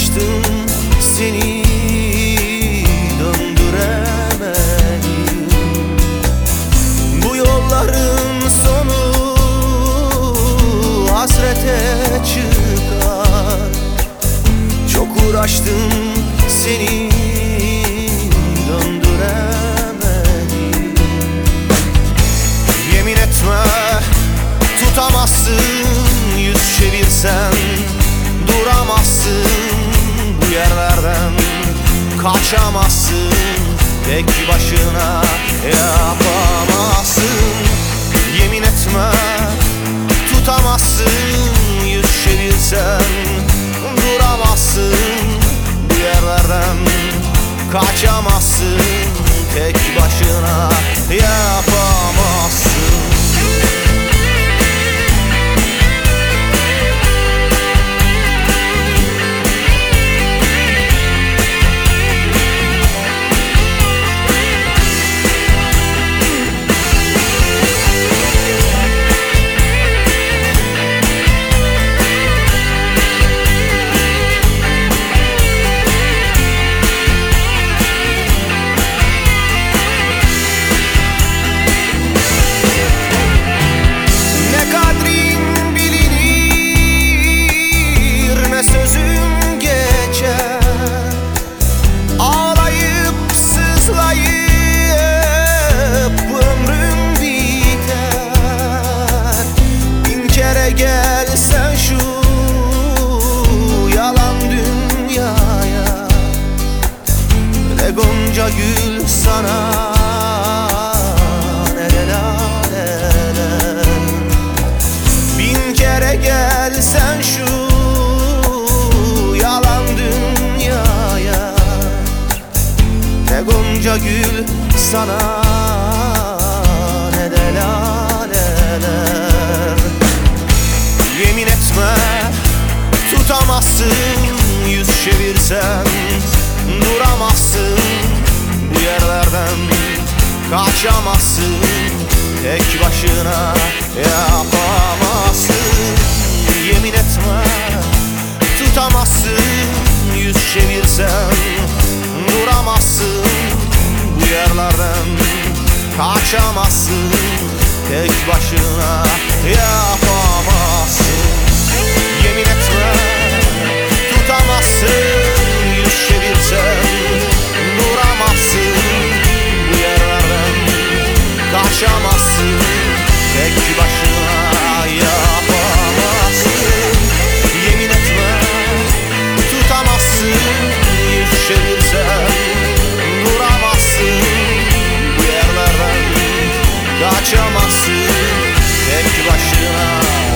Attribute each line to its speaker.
Speaker 1: uğraştım, seni döndüremedim. Bu yolların sonu hasrete çıkar. Çok uğraştım, seni döndüremedim. Yemin etme, tutamazsın, yüz çevirsen duramazsın. Bu yerlerden kaçamazsın, tek başına yapamazsın. Yemin etme, tutamazsın, yüz çevirsen duramazsın. Bu yerlerden kaçamazsın, tek başına yapamazsın. Gelsen şu yalan dünyaya, ne gonca gül sana, ne laleler. Bin kere gelsen şu yalan dünyaya, ne gonca gül sana, ne de laleler. Yemin etme, tutamazsın, yüz çevirsen duramazsın. Bu yerlerden kaçamazsın, tek başına yapamazsın. Yemin etme, tutamazsın, yüz çevirsen duramazsın. Bu yerlerden kaçamazsın, tek başına yapamazsın. Yemin etme, tutamazsın, yüz çevirsen duramazsın. Bu yerlerden kaçamazsın, tek başına yapamazsın. Yemin etme, tutamazsın, yüz çevirsen duramazsın. Bu yerlerden kaçamazsın, tek başına